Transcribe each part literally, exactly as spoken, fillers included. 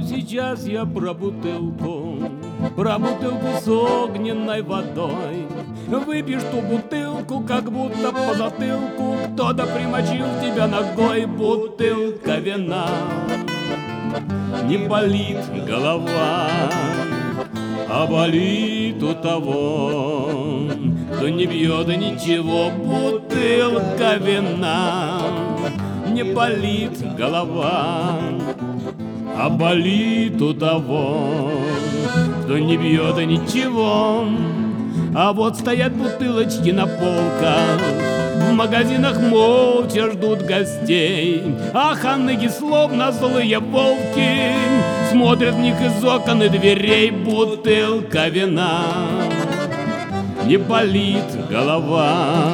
сейчас я про бутылку, про бутылку с огненной водой. Выпьешь ту бутылку, как будто по затылку кто-то примочил тебя ногой. Бутылка вина, не болит голова, а болит у того, кто не бьет ничего. Бутылка вина, не болит голова, а болит у того, кто не бьет ничего. А вот стоят бутылочки на полках, в магазинах молча ждут гостей. А ханыги, словно злые волки, смотрят в них из окон и дверей. Бутылка вина, не болит голова,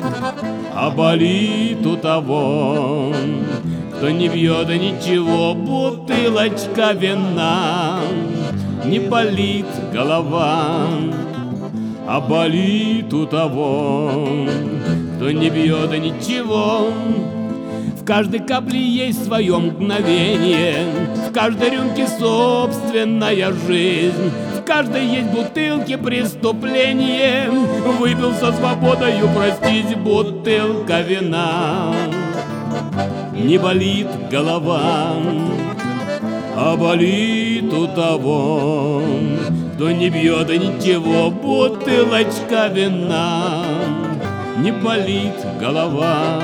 а болит у того, кто не бьет ничего. Бутылочка вина, не болит голова, а болит у того, кто не бьет ничего. В каждой капле есть свое мгновение, в каждой рюмке собственная жизнь, в каждой есть бутылке преступление. Выпил со свободою простить. Бутылка вина, не болит голова, а болит у того, кто не бьет ничего. Бутылочка вина, не болит голова,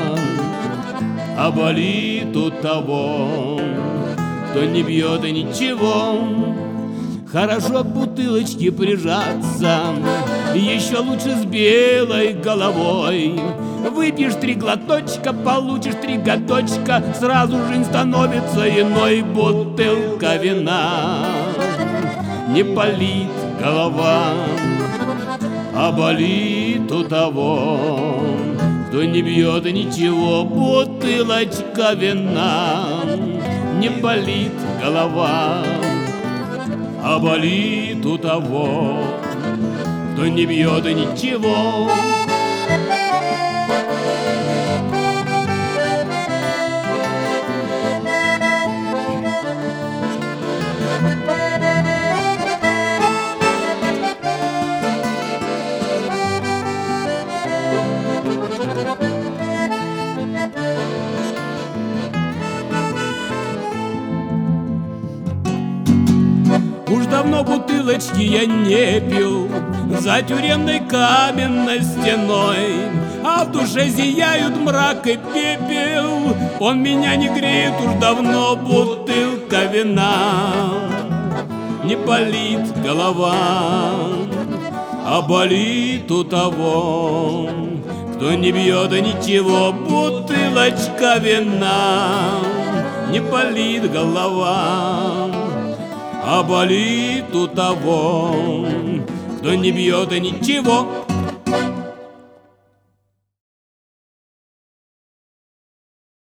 а болит у того, кто не бьет ничего. Хорошо к бутылочке прижаться, еще лучше с белой головой. Выпьешь три глоточка, получишь три годочка, сразу жизнь становится иной. Бутылка вина, не болит голова, а болит у того, кто не бьет ничего. Бутылочка вина, не болит голова, а болит у того, кто не бьет ничего. Уж давно бутылочки я не пил за тюремной каменной стеной, а в душе зияют мрак и пепел. Он меня не греет уж давно. Бутылка вина, не болит голова, а болит у того, кто не бьет ничего. Бутылочка вина, не болит голова, а болит у того, кто не бьет ничего.